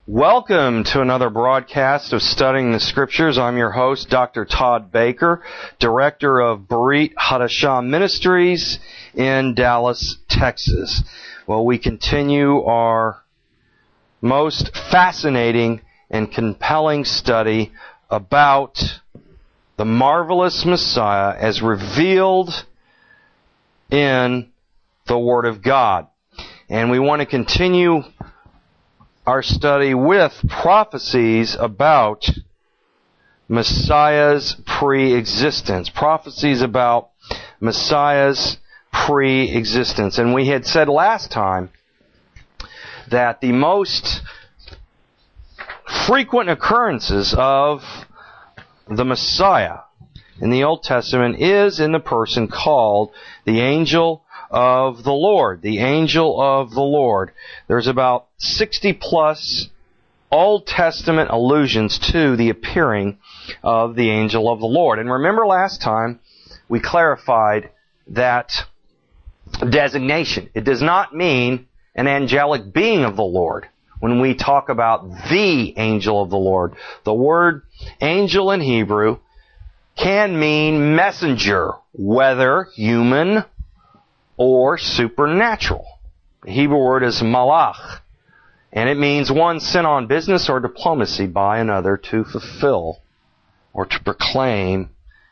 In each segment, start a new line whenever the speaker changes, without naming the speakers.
Welcome to another broadcast of Studying the Scriptures. I'm your host, Dr. Todd Baker, Director of Berit Hadashah Ministries in Dallas, Texas. Well, we continue our most fascinating and compelling study about the marvelous Messiah as revealed in the Word of God. And we want to continue our study with prophecies about Messiah's pre-existence. Prophecies about Messiah's pre-existence. And we had said last time that the most frequent occurrences of the Messiah in the Old Testament is in the person called the angel of the Lord. The angel of the Lord. There's about 60 plus Old Testament allusions to the appearing of the angel of the Lord. And remember last time we clarified that designation. It does not mean an angelic being of the Lord. When we talk about the angel of the Lord, the word angel in Hebrew can mean messenger, whether human or supernatural. The Hebrew word is malach, and it means one sent on business or diplomacy by another to fulfill or to proclaim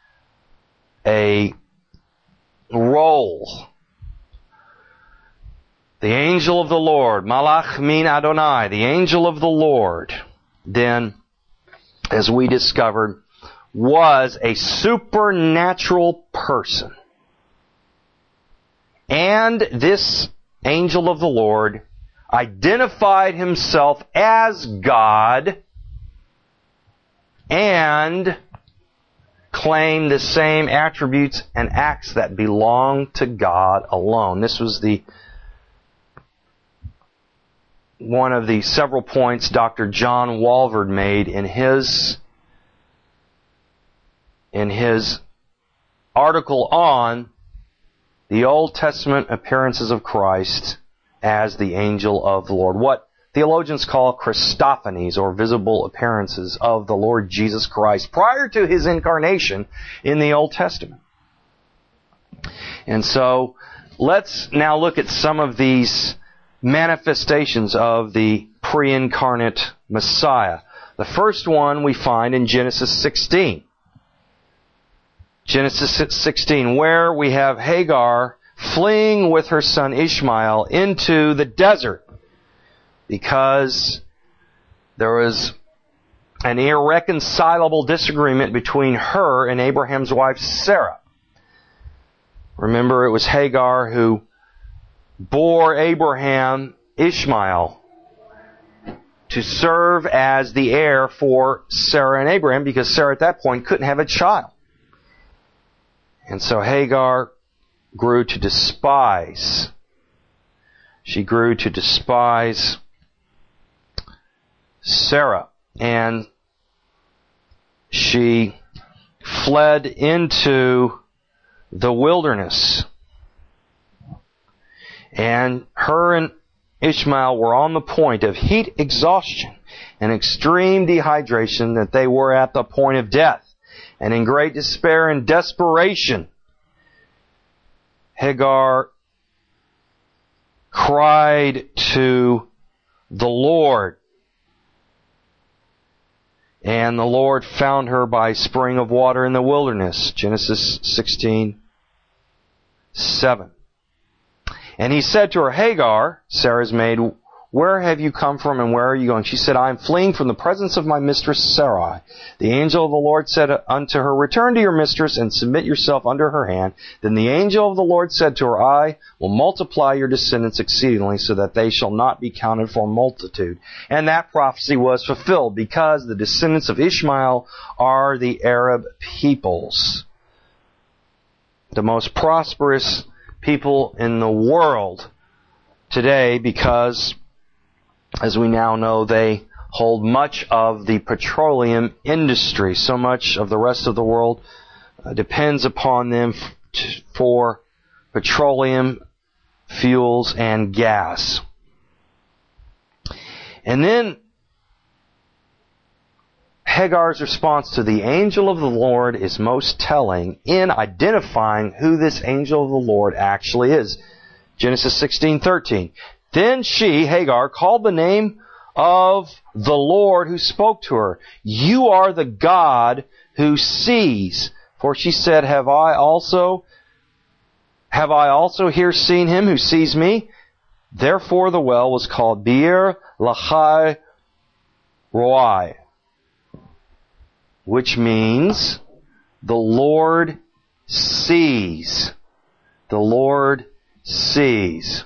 a role. The angel of the Lord, malach min Adonai, the angel of the Lord, then, as we discovered, was a supernatural person. And this angel of the Lord identified himself as God and claimed the same attributes and acts that belong to God alone. This was one of the several points Dr. John Walvoord made in his article on the Old Testament appearances of Christ as the angel of the Lord. What theologians call Christophanies, or visible appearances of the Lord Jesus Christ prior to His incarnation in the Old Testament. And so, let's now look at some of these manifestations of the pre-incarnate Messiah. The first one we find in Genesis 16. Genesis 16, where we have Hagar fleeing with her son Ishmael into the desert because there was an irreconcilable disagreement between her and Abraham's wife Sarah. Remember, it was Hagar who bore Abraham Ishmael to serve as the heir for Sarah and Abraham, because Sarah at that point couldn't have a child. And so Hagar grew to despise. She grew to despise Sarah. And she fled into the wilderness. And her and Ishmael were on the point of heat exhaustion and extreme dehydration, that they were at the point of death. And in great despair and desperation, Hagar cried to the Lord. And the Lord found her by a spring of water in the wilderness. Genesis 16:7. And he said to her, Hagar, Sarah's maid, where have you come from and where are you going? She said, I am fleeing from the presence of my mistress Sarai. The angel of the Lord said unto her, return to your mistress and submit yourself under her hand. Then the angel of the Lord said to her, I will multiply your descendants exceedingly, so that they shall not be counted for multitude. And that prophecy was fulfilled, because the descendants of Ishmael are the Arab peoples, the most prosperous people in the world today, because, as we now know, they hold much of the petroleum industry. So much of the rest of the world depends upon them for petroleum, fuels, and gas. And then Hagar's response to the angel of the Lord is most telling in identifying who this angel of the Lord actually is. Genesis 16:13. Then she, Hagar, called the name of the Lord who spoke to her. You are the God who sees. For she said, Have I also here seen him who sees me? Therefore the well was called Beer Lahai Roi, which means the Lord sees. The Lord sees.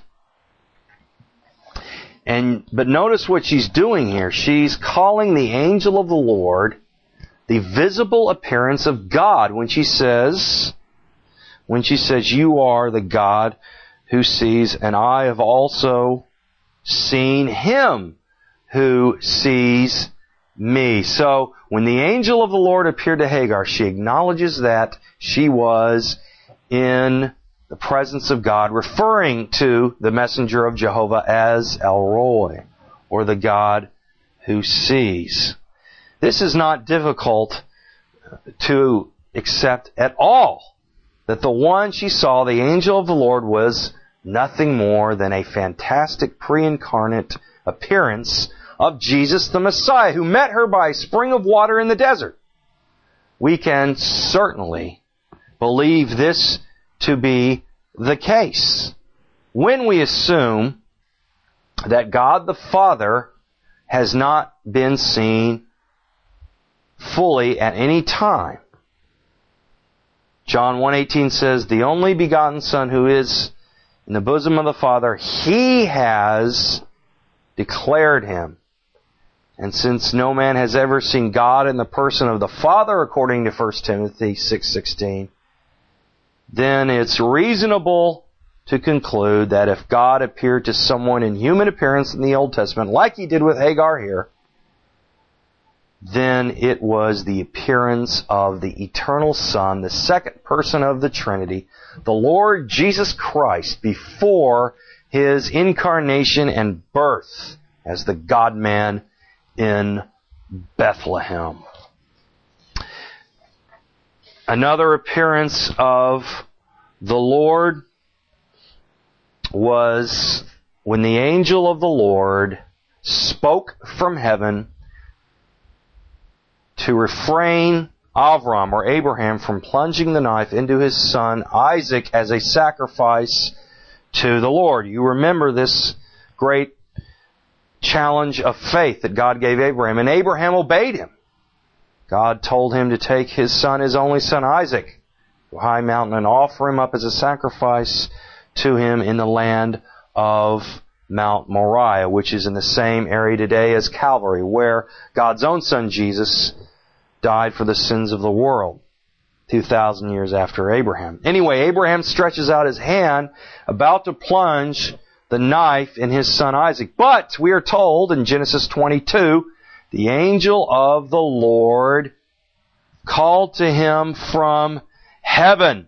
But notice what she's doing here. She's calling the angel of the Lord the visible appearance of God when she says, you are the God who sees, and I have also seen him who sees me. So when the angel of the Lord appeared to Hagar, she acknowledges that she was in the presence of God, referring to the messenger of Jehovah as El Roi, or the God who sees. This is not difficult to accept at all, that the one she saw, the angel of the Lord, was nothing more than a fantastic pre-incarnate appearance of Jesus the Messiah, who met her by a spring of water in the desert. We can certainly believe this to be the case when we assume that God the Father has not been seen fully at any time. John 1:18 says, the only begotten Son who is in the bosom of the Father, He has declared Him. And since no man has ever seen God in the person of the Father, according to 1 Timothy 6:16, then it's reasonable to conclude that if God appeared to someone in human appearance in the Old Testament, like He did with Hagar here, then it was the appearance of the eternal Son, the second person of the Trinity, the Lord Jesus Christ, before His incarnation and birth as the God-man in Bethlehem. Another appearance of the Lord was when the angel of the Lord spoke from heaven to refrain Avram, or Abraham, from plunging the knife into his son Isaac as a sacrifice to the Lord. You remember this great challenge of faith that God gave Abraham, and Abraham obeyed Him. God told him to take his son, his only son Isaac, to a high mountain and offer him up as a sacrifice to Him in the land of Mount Moriah, which is in the same area today as Calvary, where God's own Son Jesus died for the sins of the world 2,000 years after Abraham. Anyway, Abraham stretches out his hand, about to plunge the knife in his son Isaac. But we are told in Genesis 22, the angel of the Lord called to him from heaven.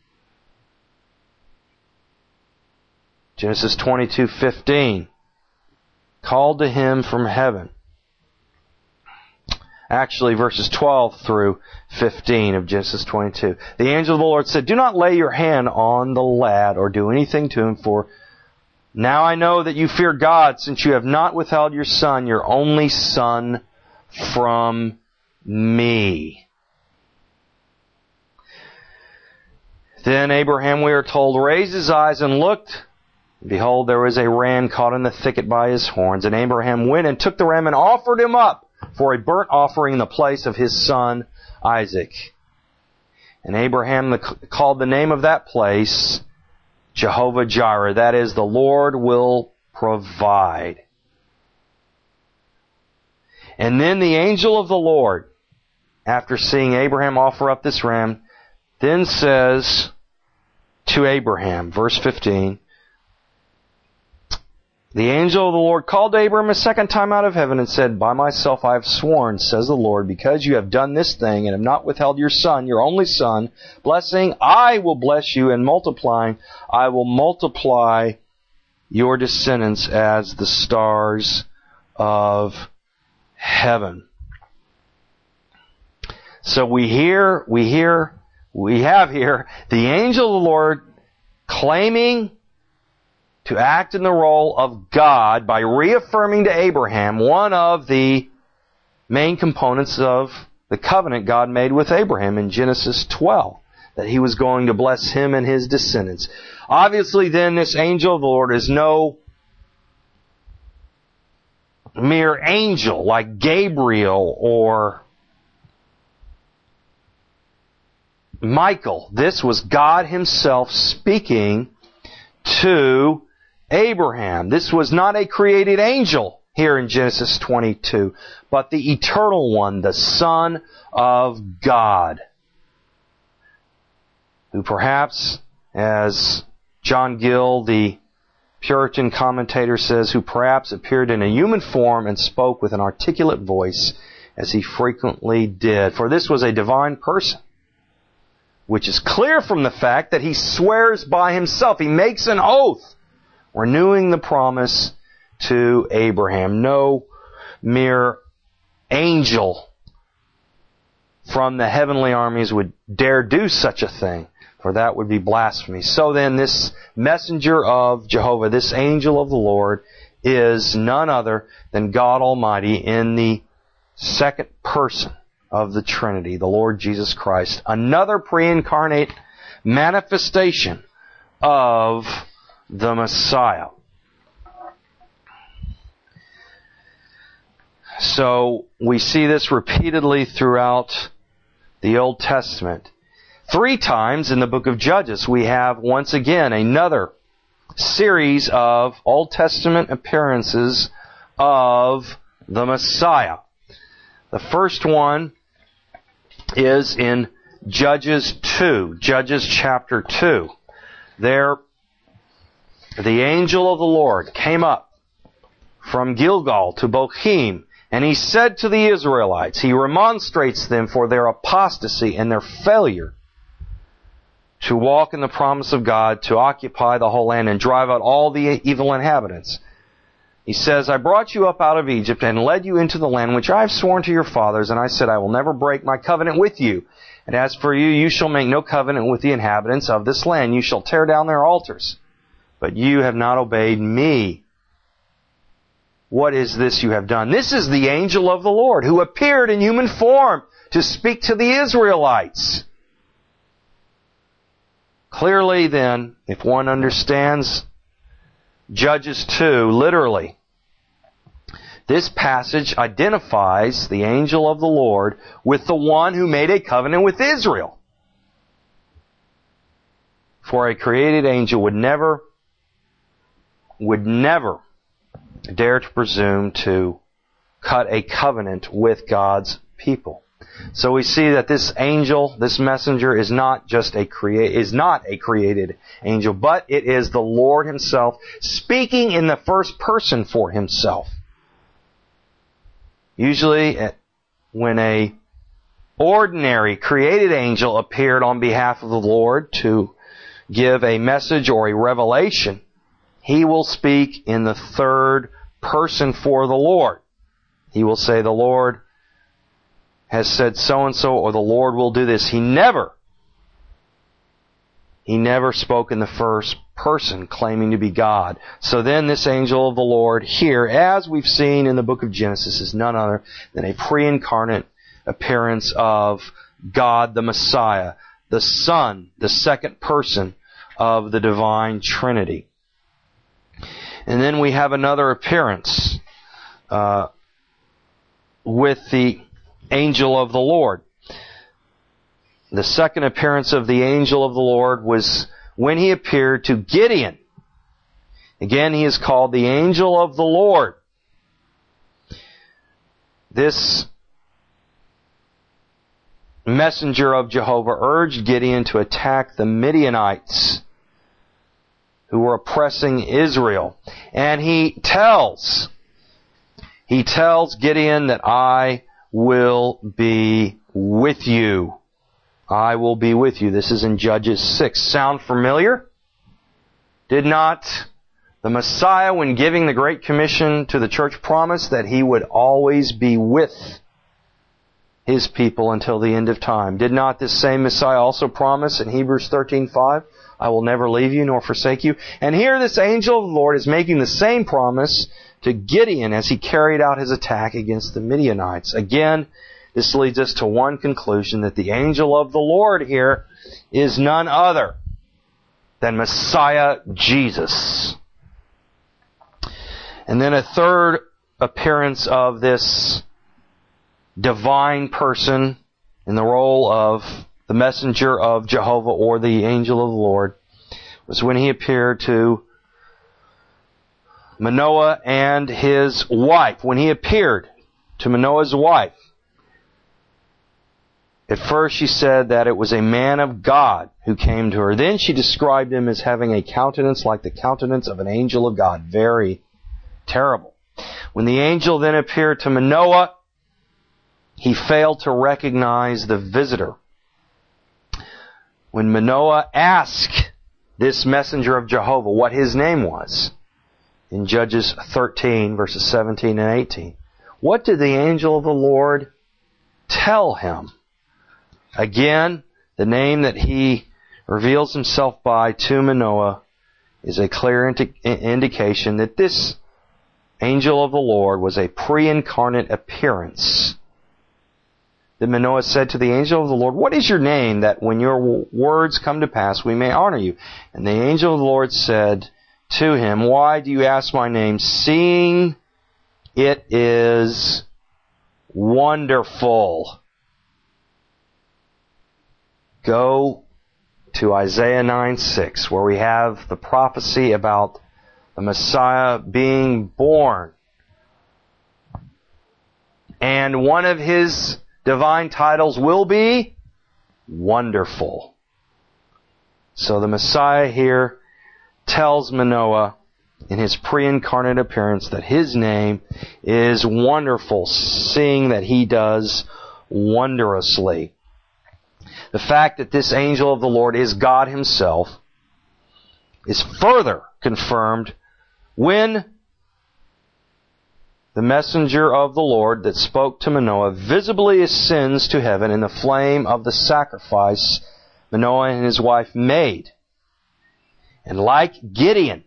Genesis 22:15. Called to him from heaven. Actually, verses 12 through 15 of Genesis 22. The angel of the Lord said, Do not lay your hand on the lad or do anything to him, for now I know that you fear God, since you have not withheld your son, your only son, from me. Then Abraham, we are told, raised his eyes and looked. Behold, there was a ram caught in the thicket by his horns. And Abraham went and took the ram and offered him up for a burnt offering in the place of his son Isaac. And Abraham called the name of that place Jehovah Jireh. That is, the Lord will provide. And then the angel of the Lord, after seeing Abraham offer up this ram, then says to Abraham, verse 15, the angel of the Lord called to Abraham a second time out of heaven and said, By myself I have sworn, says the Lord, because you have done this thing and have not withheld your son, your only son, blessing, I will bless you, and multiplying, I will multiply your descendants as the stars of heaven. So we have here the angel of the Lord claiming to act in the role of God by reaffirming to Abraham one of the main components of the covenant God made with Abraham in Genesis 12, that he was going to bless him and his descendants. Obviously then this angel of the Lord is no mere angel like Gabriel or Michael. This was God himself speaking to Abraham. This was not a created angel here in Genesis 22, but the eternal one, the Son of God, who perhaps, as John Gill, the Puritan commentator, says, who perhaps appeared in a human form and spoke with an articulate voice, as he frequently did. For this was a divine person, which is clear from the fact that he swears by himself. He makes an oath, renewing the promise to Abraham. No mere angel from the heavenly armies would dare do such a thing, for that would be blasphemy. So then this messenger of Jehovah, this angel of the Lord, is none other than God Almighty in the second person of the Trinity, the Lord Jesus Christ. Another pre-incarnate manifestation of the Messiah. So we see this repeatedly throughout the Old Testament. 3 times in the book of Judges we have once again another series of Old Testament appearances of the Messiah. The first one is in Judges 2, Judges chapter 2. There, the angel of the Lord came up from Gilgal to Bochim, and he said to the Israelites, he remonstrates them for their apostasy and their failure to walk in the promise of God, to occupy the whole land and drive out all the evil inhabitants. He says, I brought you up out of Egypt and led you into the land which I have sworn to your fathers, and I said, I will never break my covenant with you. And as for you, you shall make no covenant with the inhabitants of this land. You shall tear down their altars. But you have not obeyed me. What is this you have done? This is the angel of the Lord who appeared in human form to speak to the Israelites. Clearly then, if one understands Judges 2 literally, this passage identifies the angel of the Lord with the one who made a covenant with Israel. For a created angel would never dare to presume to cut a covenant with God's people. So we see that this angel, this messenger, is not a created angel, but it is the Lord himself speaking in the first person for himself. Usually, when a ordinary created angel appeared on behalf of the Lord to give a message or a revelation, he will speak in the third person for the Lord. He will say, the Lord has said so-and-so, or the Lord will do this. He never spoke in the first person, claiming to be God. So then this angel of the Lord here, as we've seen in the book of Genesis, is none other than a pre-incarnate appearance of God the Messiah, the Son, the second person of the divine Trinity. And then we have another appearance with the angel of the Lord. The second appearance of the angel of the Lord was when he appeared to Gideon. Again, he is called the angel of the Lord. This messenger of Jehovah urged Gideon to attack the Midianites who were oppressing Israel. And he tells Gideon that I will be with you. I will be with you. This is in Judges 6. Sound familiar? Did not the Messiah, when giving the Great Commission to the church, promise that he would always be with His people until the end of time. Did not this same Messiah also promise in Hebrews 13:5, I will never leave you nor forsake you? And here this angel of the Lord is making the same promise to Gideon as he carried out his attack against the Midianites. Again, this leads us to one conclusion, that the angel of the Lord here is none other than Messiah Jesus. And then a third appearance of this divine person in the role of the messenger of Jehovah or the angel of the Lord was when he appeared to Manoah and his wife. When he appeared to Manoah's wife, at first she said that it was a man of God who came to her. Then she described him as having a countenance like the countenance of an angel of God. Very terrible. When the angel then appeared to Manoah, he failed to recognize the visitor. When Manoah asked this messenger of Jehovah what his name was, in Judges 13, verses 17 and 18, what did the angel of the Lord tell him? Again, the name that he reveals himself by to Manoah is a clear indication that this angel of the Lord was a pre-incarnate appearance. Then Manoah said to the angel of the Lord, what is your name, that when your words come to pass we may honor you? And the angel of the Lord said to him, why do you ask my name, seeing it is wonderful? Go to Isaiah 9:6, where we have the prophecy about the Messiah being born. And one of his divine titles will be Wonderful. So the Messiah here tells Manoah in his pre-incarnate appearance that his name is Wonderful, seeing that he does wondrously. The fact that this angel of the Lord is God himself is further confirmed when the messenger of the Lord that spoke to Manoah visibly ascends to heaven in the flame of the sacrifice Manoah and his wife made. And like Gideon,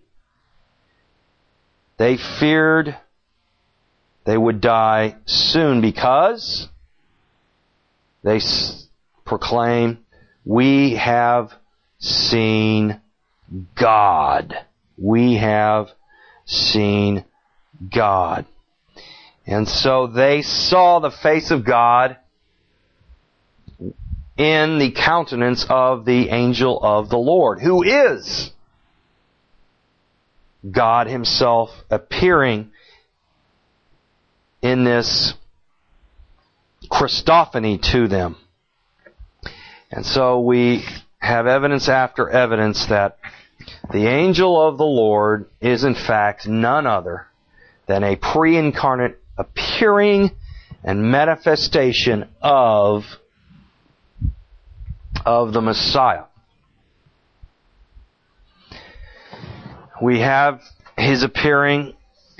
they feared they would die soon because they proclaim, we have seen God. We have seen God. And so they saw the face of God in the countenance of the angel of the Lord, who is God himself appearing in this Christophany to them. And so we have evidence after evidence that the angel of the Lord is in fact none other than a pre-incarnate appearing and manifestation of the Messiah. We have his appearing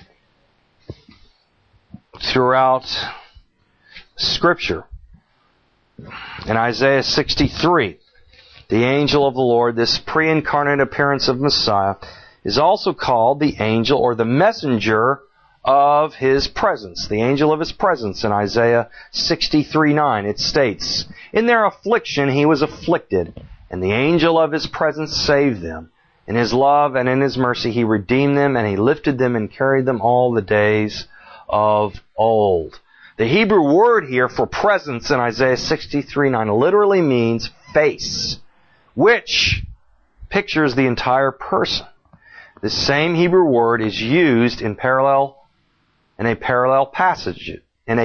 throughout Scripture. In Isaiah 63, the angel of the Lord, this pre-incarnate appearance of Messiah, is also called the angel or the messenger of his presence. The angel of his presence in Isaiah 63:9. It states, in their affliction he was afflicted, and the angel of his presence saved them. In his love and in his mercy he redeemed them, and he lifted them and carried them all the days of old. The Hebrew word here for presence in Isaiah 63:9 literally means face, which pictures the entire person. The same Hebrew word is used in a parallel passage,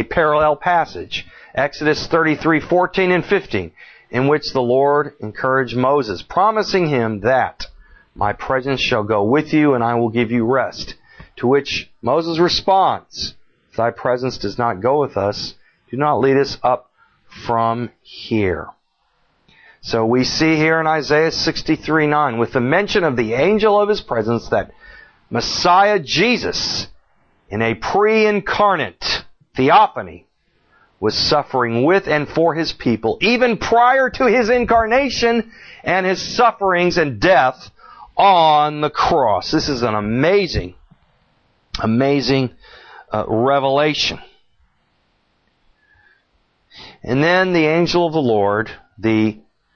Exodus 33:14 and 15, in which the Lord encouraged Moses, promising him that my presence shall go with you and I will give you rest. To which Moses responds, if thy presence does not go with us, do not lead us up from here. So we see here in Isaiah 63:9, with the mention of the angel of his presence, that Messiah Jesus, in a pre-incarnate theophany, was suffering with and for His people, even prior to His incarnation and His sufferings and death on the cross. This is an amazing revelation. And then the angel of the Lord, the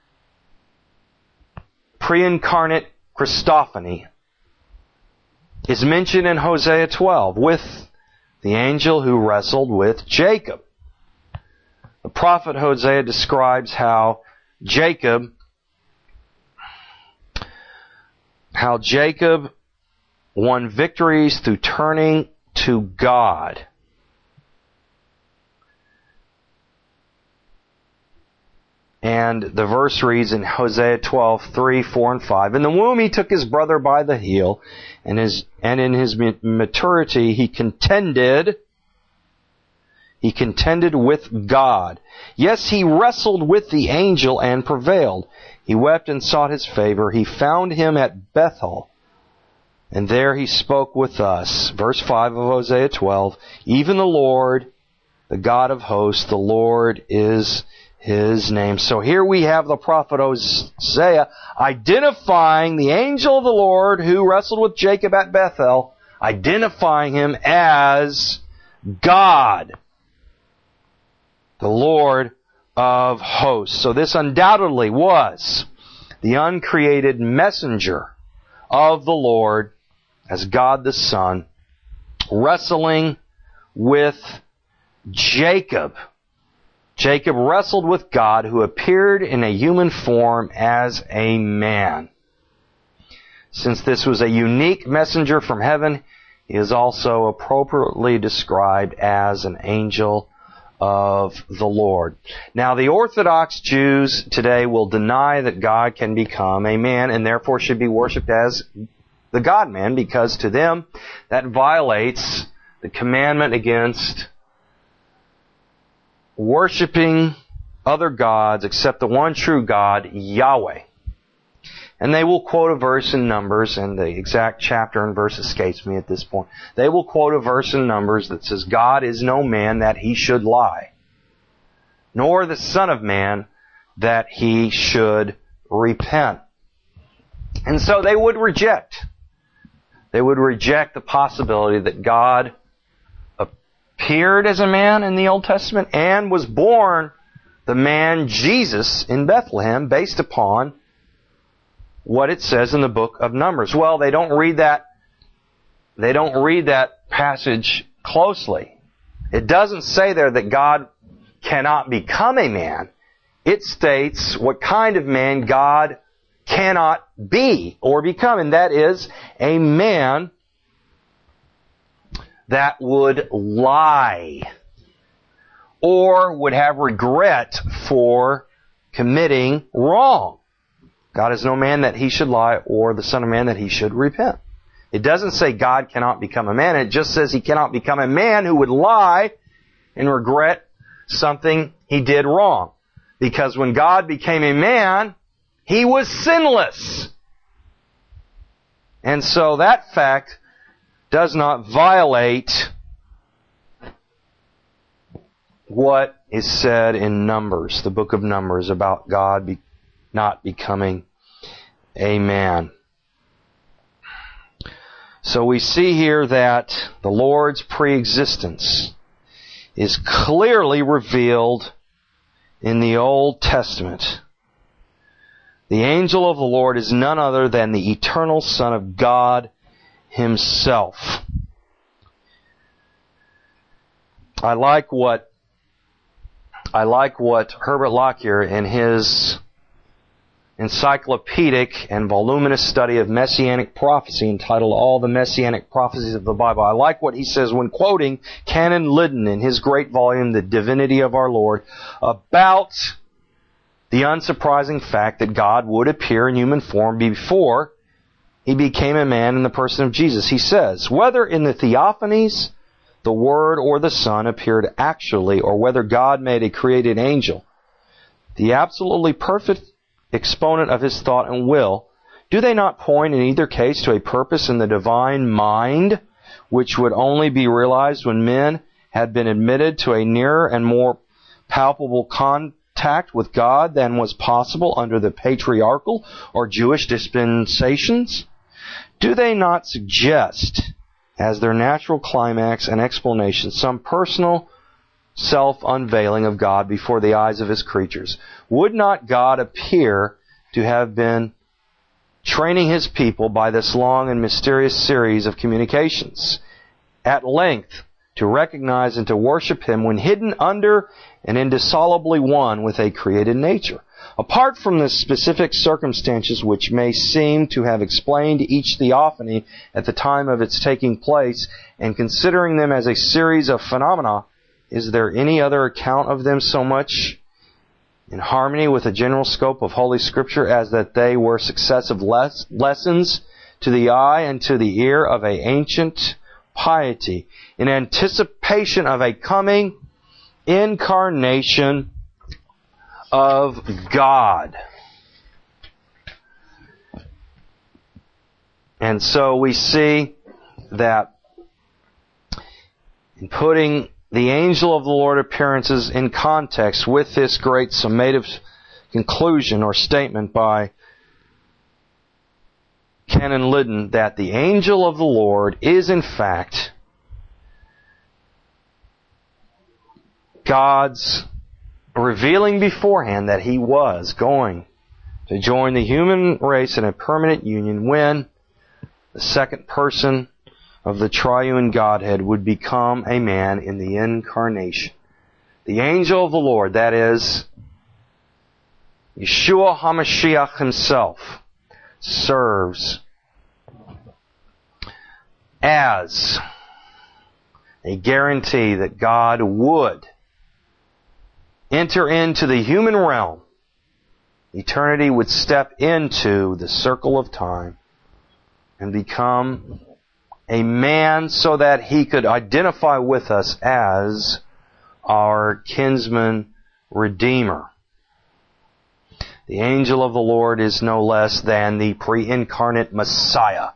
pre-incarnate Christophany, is mentioned in Hosea 12 with the angel who wrestled with Jacob. The prophet Hosea describes how Jacob won victories through turning to God. And the verse reads in Hosea 12:3, 4, and 5, "In the womb he took his brother by the heel, and in his maturity he contended with God. Yes, he wrestled with the angel and prevailed. He wept and sought his favor. He found him at Bethel, and there he spoke with us." Verse 5 of Hosea 12, "Even the Lord, the God of hosts, the Lord is His name." So here we have the prophet Hosea identifying the angel of the Lord who wrestled with Jacob at Bethel, identifying him as God, the Lord of hosts. So this undoubtedly was the uncreated messenger of the Lord as God the Son, wrestling with Jacob. Jacob wrestled with God, who appeared in a human form as a man. Since this was a unique messenger from heaven, he is also appropriately described as an angel of the Lord. Now, the Orthodox Jews today will deny that God can become a man and therefore should be worshipped as the God-man, because to them that violates the commandment against worshipping other gods except the one true God, Yahweh. And they will quote a verse in Numbers, and the exact chapter and verse escapes me at this point. They will quote a verse in Numbers that says, "God is no man that He should lie, nor the Son of Man that He should repent." And so they would reject the possibility that God appeared as a man in the Old Testament and was born the man Jesus in Bethlehem based upon what it says in the book of Numbers. Well, they don't read that passage closely. It doesn't say there that God cannot become a man. It states what kind of man God cannot be or become, and that is a man that would lie or would have regret for committing wrong. God is no man that He should lie, or the Son of Man that He should repent. It doesn't say God cannot become a man. It just says He cannot become a man who would lie and regret something He did wrong. Because when God became a man, He was sinless. And so that fact does not violate what is said in Numbers, the book of Numbers, about God not becoming a man. So we see here that the Lord's pre-existence is clearly revealed in the Old Testament. The angel of the Lord is none other than the eternal Son of God Himself. I like what Herbert Lockyer, in his encyclopedic and voluminous study of Messianic prophecy entitled All the Messianic Prophecies of the Bible, I like what he says when quoting Canon Liddon in his great volume, The Divinity of Our Lord, about the unsurprising fact that God would appear in human form before He became a man in the person of Jesus. He says, "Whether in the theophanies the Word or the Son appeared actually, or whether God made a created angel, the absolutely perfect exponent of His thought and will, do they not point in either case to a purpose in the divine mind which would only be realized when men had been admitted to a nearer and more palpable contact with God than was possible under the patriarchal or Jewish dispensations? Do they not suggest, as their natural climax and explanation, some personal self-unveiling of God before the eyes of His creatures? Would not God appear to have been training His people by this long and mysterious series of communications, at length to recognize and to worship Him when hidden under and indissolubly one with a created nature? Apart from the specific circumstances which may seem to have explained each theophany at the time of its taking place, and considering them as a series of phenomena, is there any other account of them so much in harmony with the general scope of Holy Scripture as that they were successive lessons to the eye and to the ear of an ancient piety, in anticipation of a coming incarnation of God? And so we see that in putting the angel of the Lord appearances in context with this great summative conclusion or statement by Canon Liddon, that the angel of the Lord is in fact God's revealing beforehand that He was going to join the human race in a permanent union when the second person of the triune Godhead would become a man in the incarnation. The angel of the Lord, that is, Yeshua HaMashiach Himself, serves as a guarantee that God would enter into the human realm. Eternity would step into the circle of time and become a man so that He could identify with us as our kinsman redeemer. The angel of the Lord is no less than the pre-incarnate Messiah.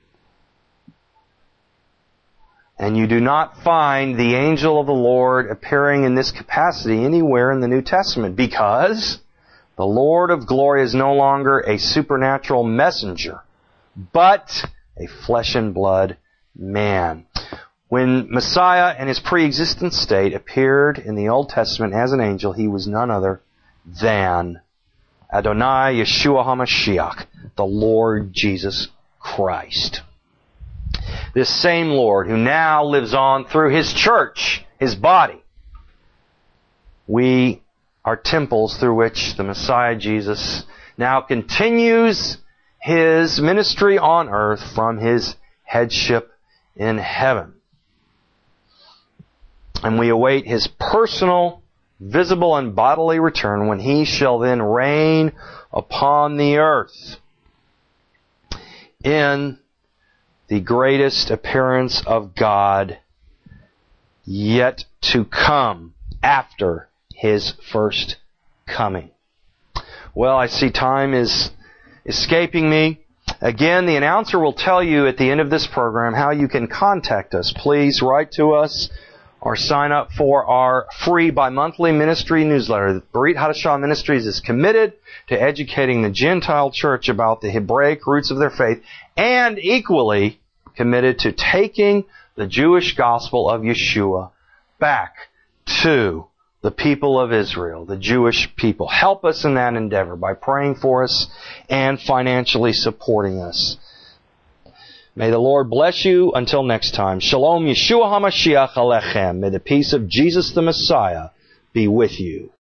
And you do not find the angel of the Lord appearing in this capacity anywhere in the New Testament, because the Lord of glory is no longer a supernatural messenger, but a flesh and blood man. When Messiah in His pre-existent state appeared in the Old Testament as an angel, He was none other than Adonai Yeshua HaMashiach, the Lord Jesus Christ. This same Lord who now lives on through His church, His body. We are temples through which the Messiah Jesus now continues His ministry on earth from His headship in heaven. And we await His personal, visible and bodily return when He shall then reign upon the earth in the greatest appearance of God yet to come after His first coming. Well, I see time is escaping me. Again, the announcer will tell you at the end of this program how you can contact us. Please write to us or sign up for our free bi-monthly ministry newsletter. The Berit Hadashah Ministries is committed to educating the Gentile church about the Hebraic roots of their faith, and equally committed to taking the Jewish gospel of Yeshua back to the people of Israel, the Jewish people. Help us in that endeavor by praying for us and financially supporting us. May the Lord bless you until next time. Shalom Yeshua HaMashiach Alechem. May the peace of Jesus the Messiah be with you.